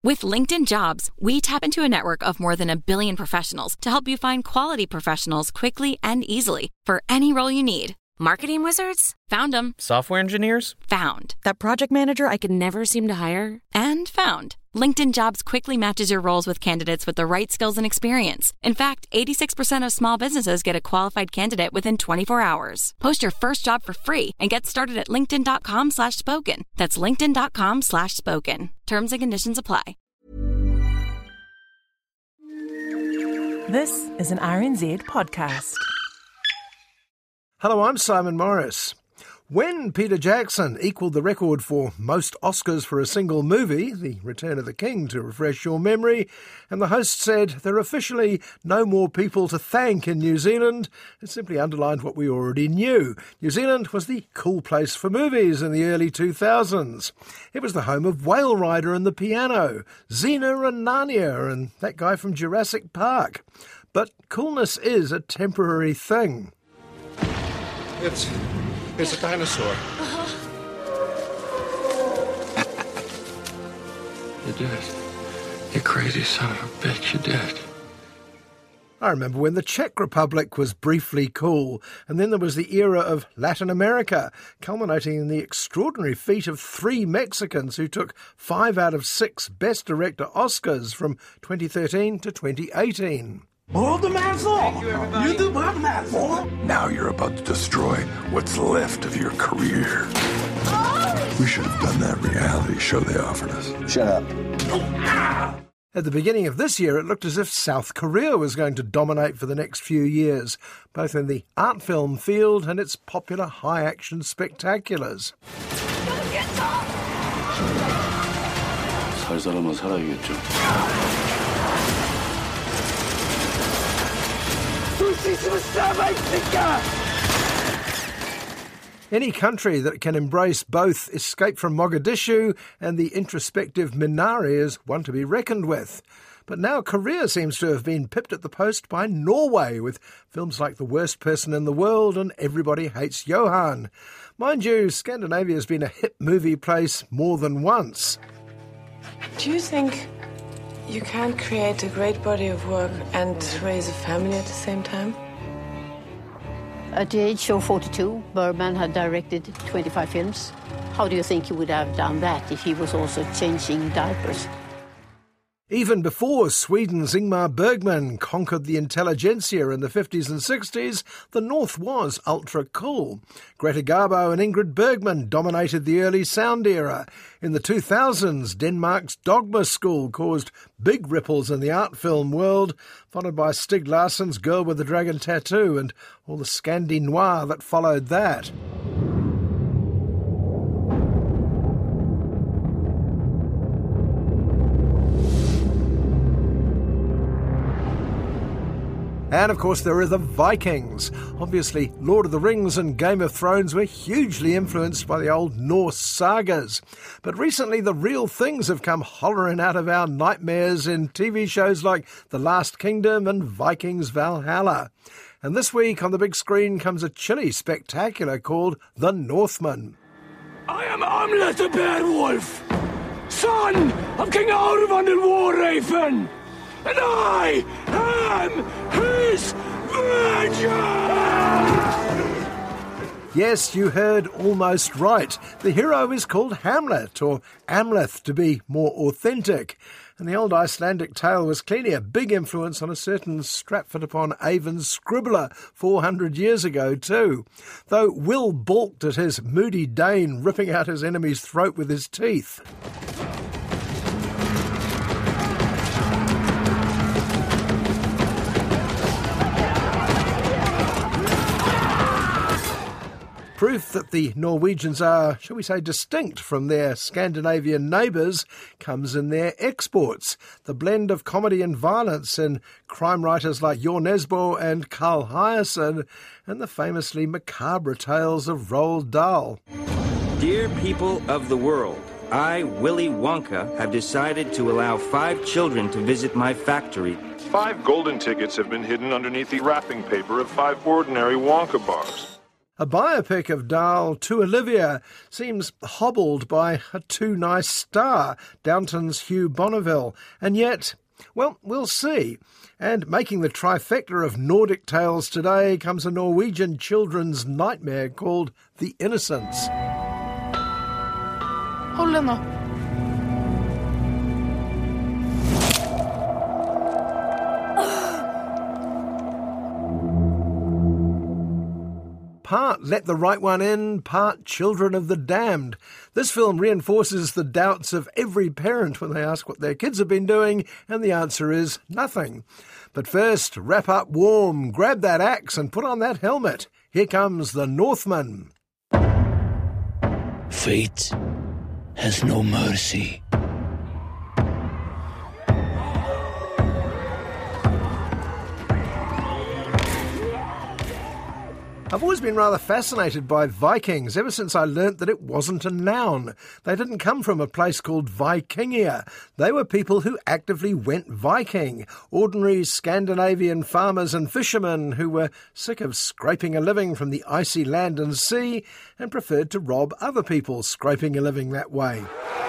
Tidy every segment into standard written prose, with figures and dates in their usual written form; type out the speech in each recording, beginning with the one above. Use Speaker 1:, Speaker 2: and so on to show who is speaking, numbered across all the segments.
Speaker 1: With LinkedIn Jobs, we tap into a network of more than 1 billion professionals to help you find quality professionals quickly and easily for any role you need.
Speaker 2: Marketing wizards?
Speaker 1: Found them.
Speaker 3: Software engineers?
Speaker 1: Found.
Speaker 2: That project manager I could never seem to hire?
Speaker 1: And found. LinkedIn Jobs quickly matches your roles with candidates with the right skills and experience. In fact, 86% of small businesses get a qualified candidate within 24 hours. Post your first job for free and get started at linkedin.com/spoken. That's linkedin.com/spoken. Terms and conditions apply.
Speaker 4: This is an RNZ podcast.
Speaker 5: Hello, I'm Simon Morris. When Peter Jackson equalled the record for most Oscars for a single movie, The Return of the King, to refresh your memory, and the host said there are officially no more people to thank in New Zealand, it simply underlined what we already knew. New Zealand was the cool place for movies in the early 2000s. It was the home of Whale Rider and the Piano, Xena and Narnia, and that guy from Jurassic Park. But coolness is a temporary thing.
Speaker 6: It's a dinosaur.
Speaker 7: You did. You crazy son of a bitch, you did.
Speaker 5: I remember when the Czech Republic was briefly cool, and then there was the era of Latin America, culminating in the extraordinary feat of 3 Mexicans who took 5 out of 6 Best Director Oscars from 2013 to 2018.
Speaker 8: Hold the man for! You do what the man for?
Speaker 9: Now you're about to destroy what's left of your career. We should have done that reality show they offered us.
Speaker 6: Shut up.
Speaker 5: At the beginning of this year, it looked as if South Korea was going to dominate for the next few years, both in the art film field and its popular high-action spectaculars.
Speaker 7: 살 사람은 살아야겠죠.
Speaker 5: Any country that can embrace both Escape from Mogadishu and the introspective Minari is one to be reckoned with. But now Korea seems to have been pipped at the post by Norway, with films like The Worst Person in the World and Everybody Hates Johan. Mind you, Scandinavia's been a hit movie place more than once.
Speaker 10: Do you think you can't create a great body of work and raise a family at the same time?
Speaker 11: At the age of 42, Bergman had directed 25 films. How do you think he would have done that if he was also changing diapers?
Speaker 5: Even before Sweden's Ingmar Bergman conquered the intelligentsia in the 50s and 60s, the North was ultra-cool. Greta Garbo and Ingrid Bergman dominated the early sound era. In the 2000s, Denmark's Dogma School caused big ripples in the art film world, followed by Stieg Larsson's Girl with the Dragon Tattoo and all the Scandi noir that followed that. And of course there are the Vikings. Obviously, Lord of the Rings and Game of Thrones were hugely influenced by the old Norse sagas. But recently the real things have come hollering out of our nightmares in TV shows like The Last Kingdom and Vikings Valhalla. And this week on the big screen comes a chilly spectacular called The Northman.
Speaker 8: I am Amlet the Beowulf, son of King Aurvan and Warraven, and I am his vengeance!
Speaker 5: Yes, you heard almost right. The hero is called Hamlet, or Amleth to be more authentic. And the old Icelandic tale was clearly a big influence on a certain Stratford-upon-Avon scribbler 400 years ago too. Though Will balked at his moody Dane ripping out his enemy's throat with his teeth. Proof that the Norwegians are, shall we say, distinct from their Scandinavian neighbours comes in their exports. The blend of comedy and violence in crime writers like Jo Nesbø and Carl Hiaasen, and the famously macabre tales of Roald Dahl.
Speaker 12: Dear people of the world, I, Willy Wonka, have decided to allow 5 children to visit my factory.
Speaker 13: 5 golden tickets have been hidden underneath the wrapping paper of 5 ordinary Wonka bars.
Speaker 5: A biopic of Dahl to Olivia seems hobbled by a too nice star, Downton's Hugh Bonneville, and yet, well, we'll see. And making the trifecta of Nordic tales today comes a Norwegian children's nightmare called The Innocents.
Speaker 3: Hold den nå.
Speaker 5: Part Let the Right One In, part Children of the Damned. This film reinforces the doubts of every parent when they ask what their kids have been doing, and the answer is nothing. But first, wrap up warm, grab that axe and put on that helmet. Here comes the Northman.
Speaker 8: Fate has no mercy.
Speaker 5: I've always been rather fascinated by Vikings, ever since I learnt that it wasn't a noun. They didn't come from a place called Vikingia. They were people who actively went Viking, ordinary Scandinavian farmers and fishermen who were sick of scraping a living from the icy land and sea and preferred to rob other people scraping a living that way.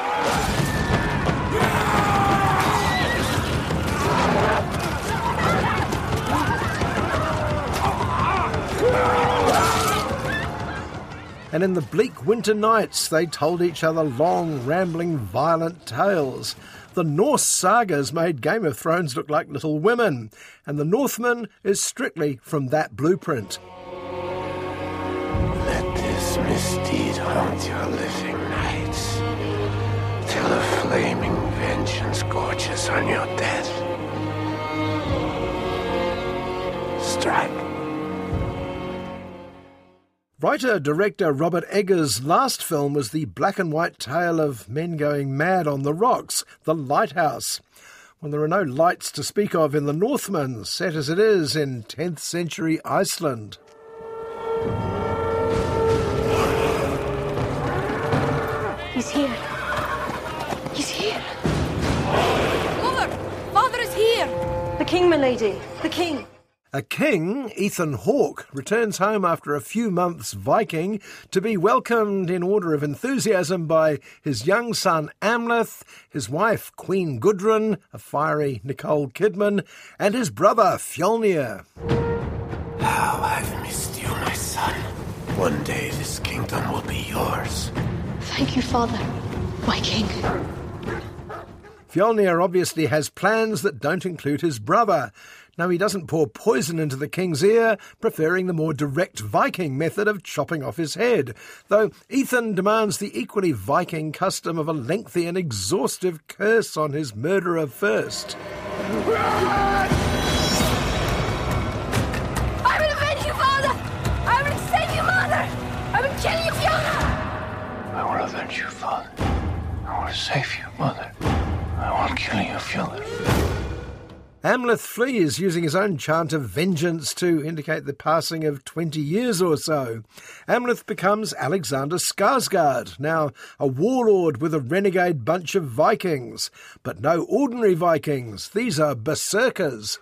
Speaker 5: And in the bleak winter nights, they told each other long, rambling, violent tales. The Norse sagas made Game of Thrones look like Little Women, and The Northman is strictly from that blueprint.
Speaker 6: Let this misdeed haunt your living nights, till a flaming vengeance gorges on your dead. Strike.
Speaker 5: Writer-director Robert Eggers' last film was the black-and-white tale of men going mad on the rocks, The Lighthouse. Well, there are no lights to speak of in The Northman, set as it is in 10th century Iceland.
Speaker 3: He's here. He's here. Mother! Father is here! The king, my lady. The king.
Speaker 5: A king, Ethan Hawke, returns home after a few months Viking to be welcomed in order of enthusiasm by his young son Amleth, his wife Queen Gudrun, a fiery Nicole Kidman, and his brother Fjolnir.
Speaker 6: How I've missed you, my son. One day this kingdom will be yours.
Speaker 3: Thank you, father. My king.
Speaker 5: Fjolnir obviously has plans that don't include his brother. No, he doesn't pour poison into the king's ear, preferring the more direct Viking method of chopping off his head, though Ethan demands the equally Viking custom of a lengthy and exhaustive curse on his murderer first.
Speaker 3: I will avenge you, father! I will save you, mother! I will kill you, Fiona!
Speaker 6: I will avenge you, father. I will save you, mother. I will kill you, Fiona.
Speaker 5: Amleth flees, using his own chant of vengeance to indicate the passing of 20 years or so. Amleth becomes Alexander Skarsgård, now a warlord with a renegade bunch of Vikings. But no ordinary Vikings, these are berserkers.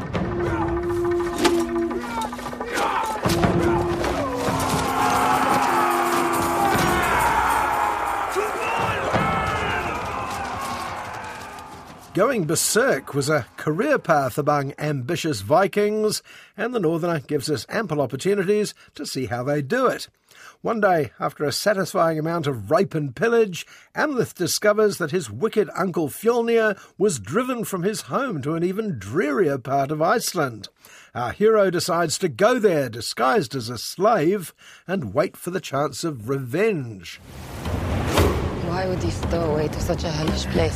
Speaker 5: Going berserk was a career path among ambitious Vikings, and the Northerner gives us ample opportunities to see how they do it. One day, after a satisfying amount of rape and pillage, Amleth discovers that his wicked uncle Fjolnir was driven from his home to an even drearier part of Iceland. Our hero decides to go there, disguised as a slave, and wait for the chance of revenge.
Speaker 10: Why would he stow away to such a hellish place?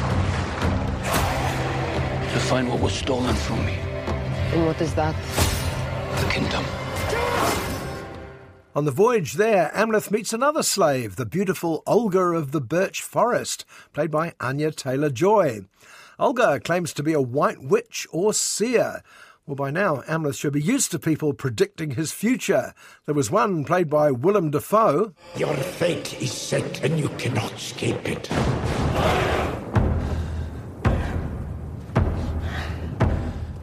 Speaker 8: To find what was stolen from me.
Speaker 10: And what is that?
Speaker 8: The kingdom.
Speaker 5: On the voyage there, Amleth meets another slave, the beautiful Olga of the Birch Forest, played by Anya Taylor-Joy. Olga claims to be a white witch or seer. Well, by now, Amleth should be used to people predicting his future. There was one played by Willem Dafoe.
Speaker 13: Your fate is set and you cannot escape it.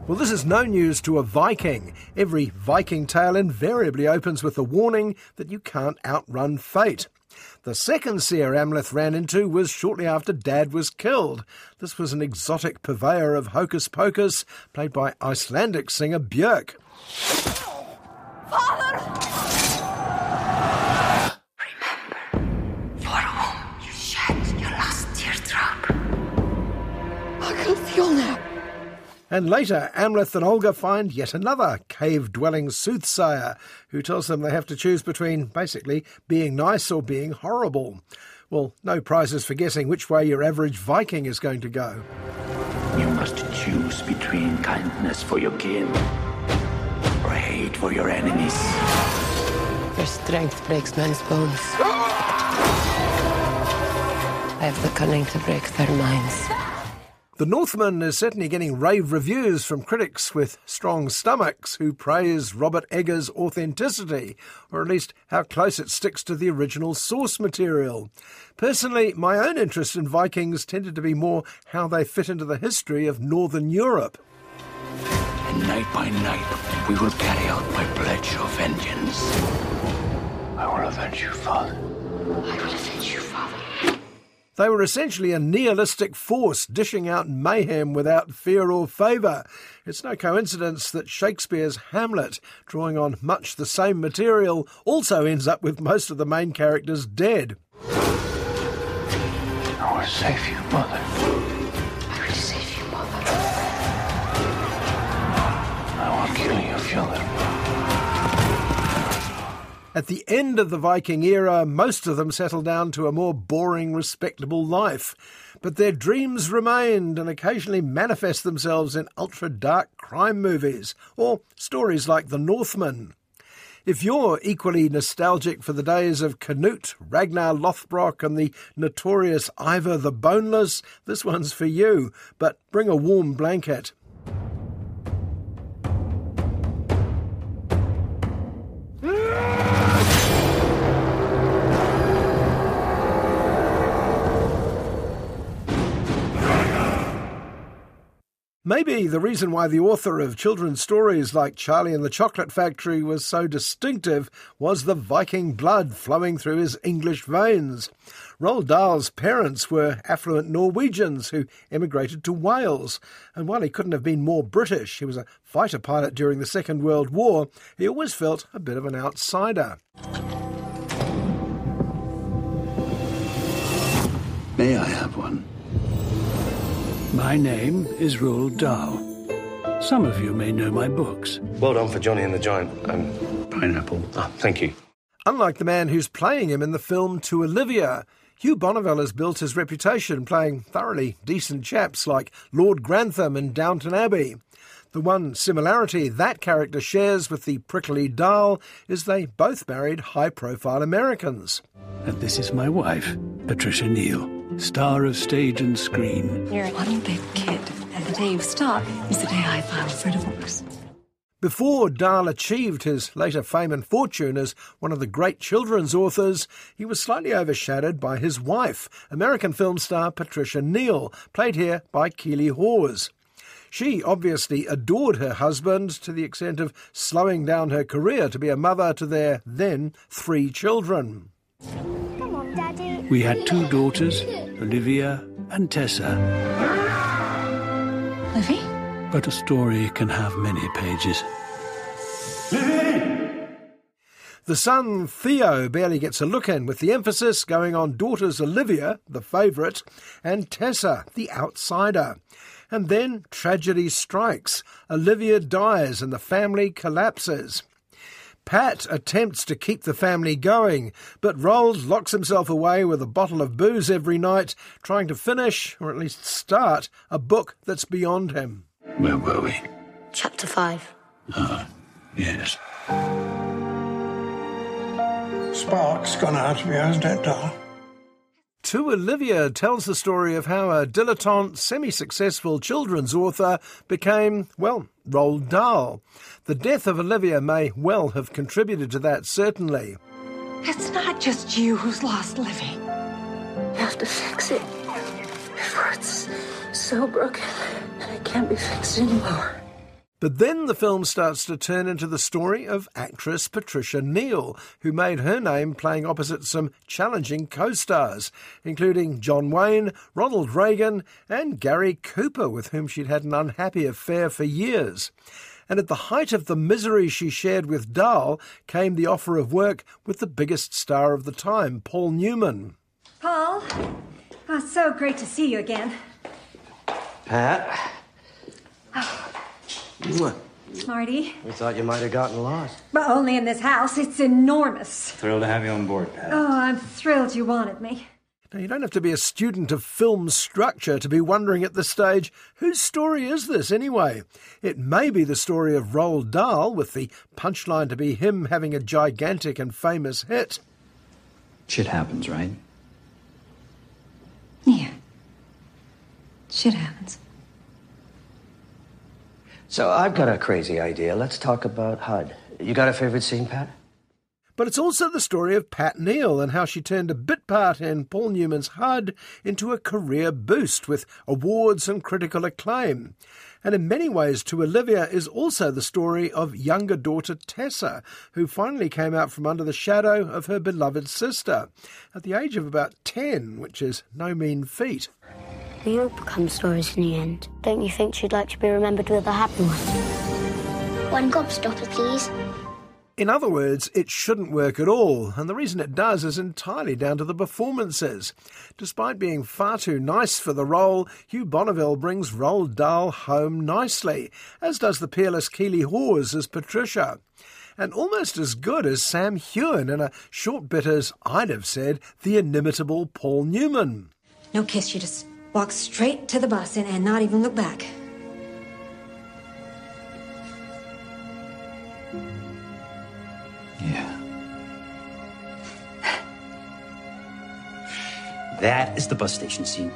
Speaker 5: Well, this is no news to a Viking. Every Viking tale invariably opens with a warning that you can't outrun fate. The second seer Amleth ran into was shortly after Dad was killed. This was an exotic purveyor of hocus pocus, played by Icelandic singer Björk.
Speaker 3: Father!
Speaker 14: Remember, for whom you shed your last teardrop.
Speaker 3: I can feel now.
Speaker 5: And later, Amleth and Olga find yet another cave-dwelling soothsayer who tells them they have to choose between, basically, being nice or being horrible. Well, no prizes for guessing which way your average Viking is going to go.
Speaker 13: You must choose between kindness for your kin or hate for your enemies.
Speaker 10: Their strength breaks men's bones. I have the cunning to break their minds.
Speaker 5: The Northman is certainly getting rave reviews from critics with strong stomachs who praise Robert Eggers' authenticity, or at least how close it sticks to the original source material. Personally, my own interest in Vikings tended to be more how they fit into the history of Northern Europe.
Speaker 13: And night by night, we will carry out my pledge of vengeance.
Speaker 6: I will avenge you, Father.
Speaker 14: I will avenge you, Father.
Speaker 5: They were essentially a nihilistic force dishing out mayhem without fear or favour. It's no coincidence that Shakespeare's Hamlet, drawing on much the same material, also ends up with most of the main characters dead.
Speaker 6: I will save you, Mother.
Speaker 14: I will save you, Mother.
Speaker 6: I will kill you if you let me.
Speaker 5: At the end of the Viking era, most of them settled down to a more boring, respectable life. But their dreams remained and occasionally manifest themselves in ultra-dark crime movies or stories like The Northman. If you're equally nostalgic for the days of Canute, Ragnar Lothbrok and the notorious Ivar the Boneless, this one's for you, but bring a warm blanket. Maybe the reason why the author of children's stories like Charlie and the Chocolate Factory was so distinctive was the Viking blood flowing through his English veins. Roald Dahl's parents were affluent Norwegians who emigrated to Wales, and while he couldn't have been more British, he was a fighter pilot during the Second World War, he always felt a bit of an outsider.
Speaker 9: May I have one?
Speaker 15: My name is Roald Dahl. Some of you may know my books.
Speaker 16: Well done for Johnny and the Giant.
Speaker 9: Pineapple.
Speaker 16: Oh, thank you.
Speaker 5: Unlike the man who's playing him in the film To Olivia, Hugh Bonneville has built his reputation playing thoroughly decent chaps like Lord Grantham in Downton Abbey. The one similarity that character shares with the prickly Dahl is they both married high-profile Americans.
Speaker 15: And this is my wife, Patricia Neal, star of stage and screen.
Speaker 17: You're one big kid, and the day you stop is the day I file for divorce.
Speaker 5: Before Dahl achieved his later fame and fortune as one of the great children's authors, he was slightly overshadowed by his wife, American film star Patricia Neal, played here by Keely Hawes. She obviously adored her husband to the extent of slowing down her career to be a mother to their then 3 children.
Speaker 18: Come on, Daddy.
Speaker 15: We had 2 daughters, Olivia and Tessa.
Speaker 17: Livy?
Speaker 15: But a story can have many pages.
Speaker 5: Livy! The son, Theo, barely gets a look in, with the emphasis going on daughters Olivia, the favourite, and Tessa, the outsider. And then tragedy strikes. Olivia dies and the family collapses. Pat attempts to keep the family going, but Roald locks himself away with a bottle of booze every night, trying to finish, or at least start, a book that's beyond him.
Speaker 9: Where were we?
Speaker 18: Chapter 5.
Speaker 9: Yes.
Speaker 19: Spark's gone out of you, hasn't it, Dahl?
Speaker 5: To Olivia tells the story of how a dilettante, semi-successful children's author became, well, Roald Dahl. The death of Olivia may well have contributed to that, certainly.
Speaker 17: It's not just you who's lost Livy.
Speaker 18: You have to fix it before it's so broken and it can't be fixed anymore.
Speaker 5: But then the film starts to turn into the story of actress Patricia Neal, who made her name playing opposite some challenging co-stars, including John Wayne, Ronald Reagan and Gary Cooper, with whom she'd had an unhappy affair for years. And at the height of the misery she shared with Dahl came the offer of work with the biggest star of the time, Paul Newman.
Speaker 20: Paul, so great to see you again.
Speaker 21: Pat.
Speaker 20: Marty.
Speaker 21: We thought you might have gotten lost.
Speaker 20: But only in this house. It's enormous.
Speaker 21: Thrilled to have you on board, Pat.
Speaker 20: Oh, I'm thrilled you wanted me.
Speaker 5: Now, you don't have to be a student of film structure to be wondering at this stage, whose story is this anyway? It may be the story of Roald Dahl, with the punchline to be him having a gigantic and famous hit.
Speaker 21: Shit happens, right?
Speaker 20: Yeah. Shit happens.
Speaker 21: So I've got a crazy idea. Let's talk about HUD. You got a favorite scene, Pat?
Speaker 5: But it's also the story of Pat Neal and how she turned a bit part in Paul Newman's HUD into a career boost with awards and critical acclaim. And in many ways, To Olivia is also the story of younger daughter Tessa, who finally came out from under the shadow of her beloved sister at the age of about 10, which is no mean feat.
Speaker 18: We all become stories in the end. Don't you think she'd like to be remembered with a happy one? One gobstopper, please.
Speaker 5: In other words, it shouldn't work at all, and the reason it does is entirely down to the performances. Despite being far too nice for the role, Hugh Bonneville brings Roald Dahl home nicely, as does the peerless Keely Hawes as Patricia. And almost as good as Sam Heughan in a short bit as, I'd have said, the inimitable Paul Newman.
Speaker 20: No kiss, you just walk straight to the bus and not even look back.
Speaker 21: Yeah. That is the bus station scene.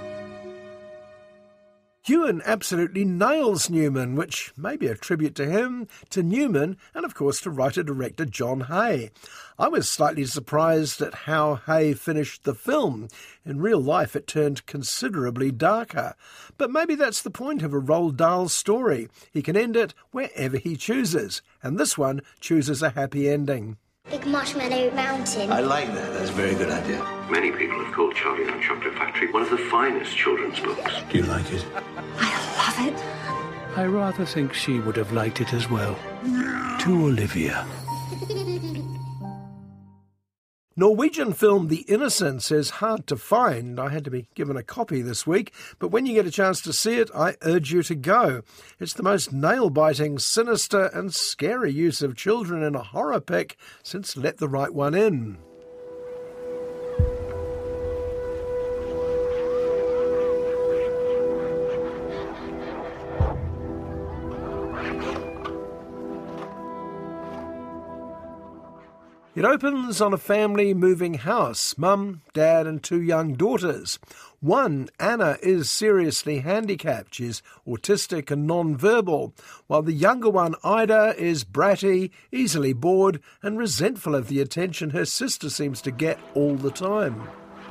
Speaker 5: Heughan absolutely nails Newman, which may be a tribute to him, to Newman, and of course to writer-director John Hay. I was slightly surprised at how Hay finished the film. In real life it turned considerably darker. But maybe that's the point of a Roald Dahl story. He can end it wherever he chooses, and this one chooses a happy ending.
Speaker 18: Big Marshmallow Mountain.
Speaker 6: I like that. That's a very good idea. Many people have called Charlie and the Chocolate Factory one of the finest children's books.
Speaker 9: Do you like it?
Speaker 20: I love it.
Speaker 15: I rather think she would have liked it as well. To Olivia.
Speaker 5: Norwegian film The Innocents is hard to find. I had to be given a copy this week, but when you get a chance to see it, I urge you to go. It's the most nail-biting, sinister and scary use of children in a horror pic since Let the Right One In. It opens on a family moving house, mum, dad and two young daughters. One, Anna, is seriously handicapped. She's autistic and non-verbal, while the younger one, Ida, is bratty, easily bored and resentful of the attention her sister seems to get all the time.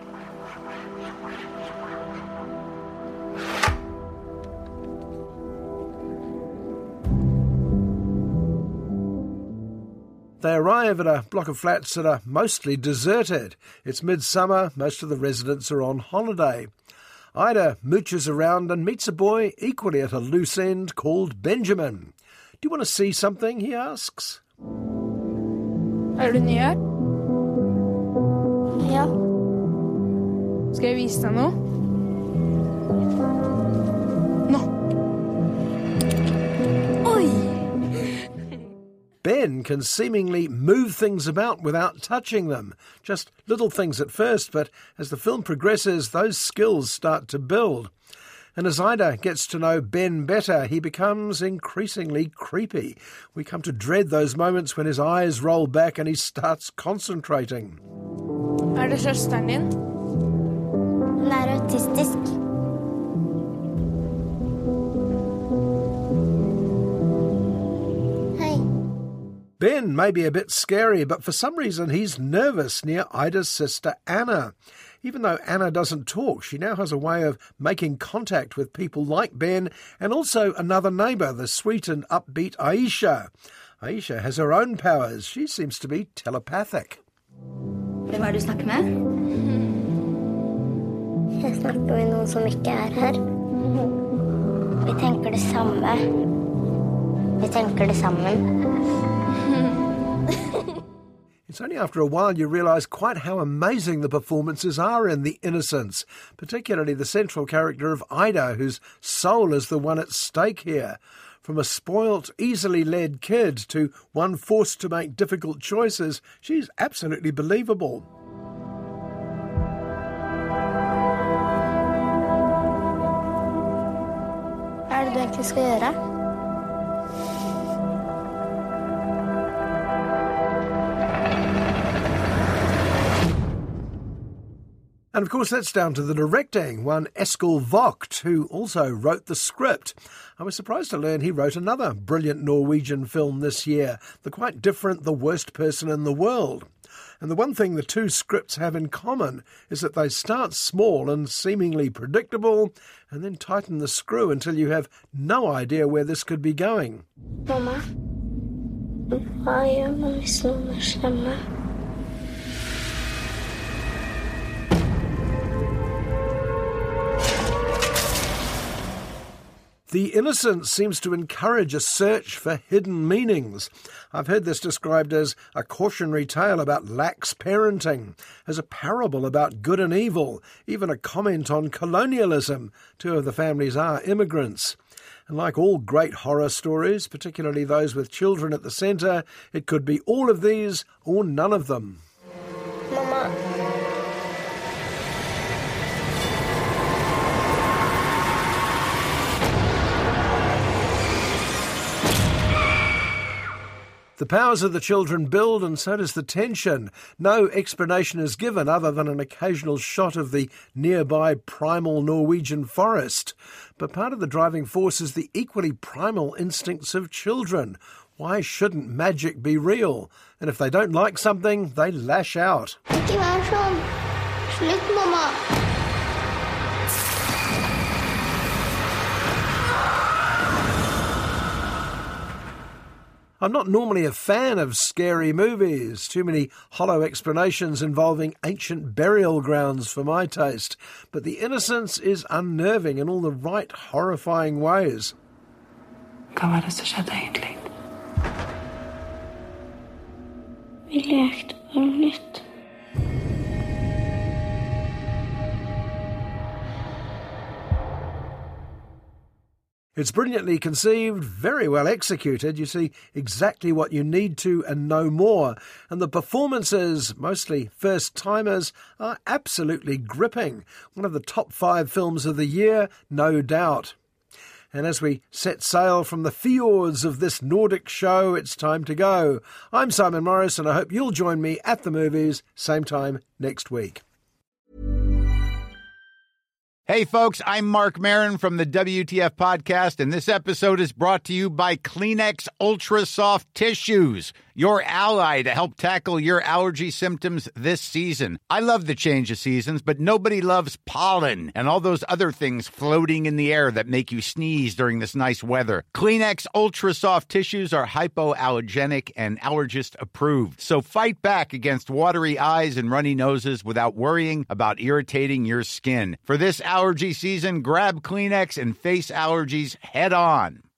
Speaker 5: They arrive at a block of flats that are mostly deserted. It's midsummer, most of the residents are on holiday. Ida mooches around and meets a boy equally at a loose end called Benjamin. Do you want to see something, he asks.
Speaker 22: Er du ny her?
Speaker 18: Ja.
Speaker 22: Skal jeg vise deg noe? Nå. Oi!
Speaker 5: Ben can seemingly move things about without touching them. Just little things at first, but as the film progresses, those skills start to build. And as Ida gets to know Ben better, he becomes increasingly creepy. We come to dread those moments when his eyes roll back and he starts concentrating.
Speaker 22: Det søsteren din?
Speaker 18: Hun autistisk.
Speaker 5: Ben may be a bit scary, but for some reason he's nervous near Ida's sister Anna. Even though Anna doesn't talk, she now has a way of making contact with people like Ben and also another neighbour, the sweet and upbeat Aisha. Aisha has her own powers. She seems to be telepathic.
Speaker 18: Hvem er det du snakker med? Jeg snakker med noen som ikke er her. Vi tenker det samme. Vi tenker det sammen.
Speaker 5: It's only after a while you realise quite how amazing the performances are in The Innocents, particularly the central character of Ida, whose soul is the one at stake here. From a spoilt, easily led kid to one forced to make difficult choices, she's absolutely believable.
Speaker 18: Hva er det du egentlig skal gjøre?
Speaker 5: And of course that's down to the directing, one Eskil Vogt, who also wrote the script. I was surprised to learn he wrote another brilliant Norwegian film this year, the quite different The Worst Person in the World. And the one thing the two scripts have in common is that they start small and seemingly predictable, and then tighten the screw until you have no idea where this could be going.
Speaker 18: Mamma, hva gjør man hvis noen er slemme?
Speaker 5: The Innocents seems to encourage a search for hidden meanings. I've heard this described as a cautionary tale about lax parenting, as a parable about good and evil, even a comment on colonialism. Two of the families are immigrants. And like all great horror stories, particularly those with children at the centre, it could be all of these or none of them.
Speaker 18: Mama.
Speaker 5: The powers of the children build, and so does the tension. No explanation is given other than an occasional shot of the nearby primal Norwegian forest. But part of the driving force is the equally primal instincts of children. Why shouldn't magic be real? And if they don't like something, they lash out.
Speaker 18: Ikke vær sånn. Slutt, mamma.
Speaker 5: I'm not normally a fan of scary movies, too many hollow explanations involving ancient burial grounds for my taste, but The Innocents is unnerving in all the right horrifying ways.
Speaker 10: Hva var det som skjedde egentlig?
Speaker 18: Vi lekte på noe nytt.
Speaker 5: It's brilliantly conceived, very well executed. You see exactly what you need to and no more. And the performances, mostly first-timers, are absolutely gripping. One of the top 5 films of the year, no doubt. And as we set sail from the fjords of this Nordic show, it's time to go. I'm Simon Morris, and I hope you'll join me at the movies, same time next week.
Speaker 1: Hey, folks, I'm Mark Maron from the WTF Podcast, and this episode is brought to you by Kleenex Ultra Soft Tissues, your ally to help tackle your allergy symptoms this season. I love the change of seasons, but nobody loves pollen and all those other things floating in the air that make you sneeze during this nice weather. Kleenex Ultra Soft Tissues are hypoallergenic and allergist approved, so fight back against watery eyes and runny noses without worrying about irritating your skin. For this allergy season, grab Kleenex and face allergies head on.